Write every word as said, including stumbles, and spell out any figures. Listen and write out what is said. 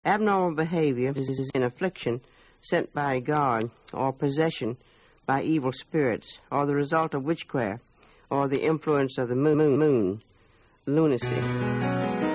Abnormal behavior is an affliction sent by God, or possession by evil spirits, or the result of witchcraft, or the influence of the moon, moon lunacy.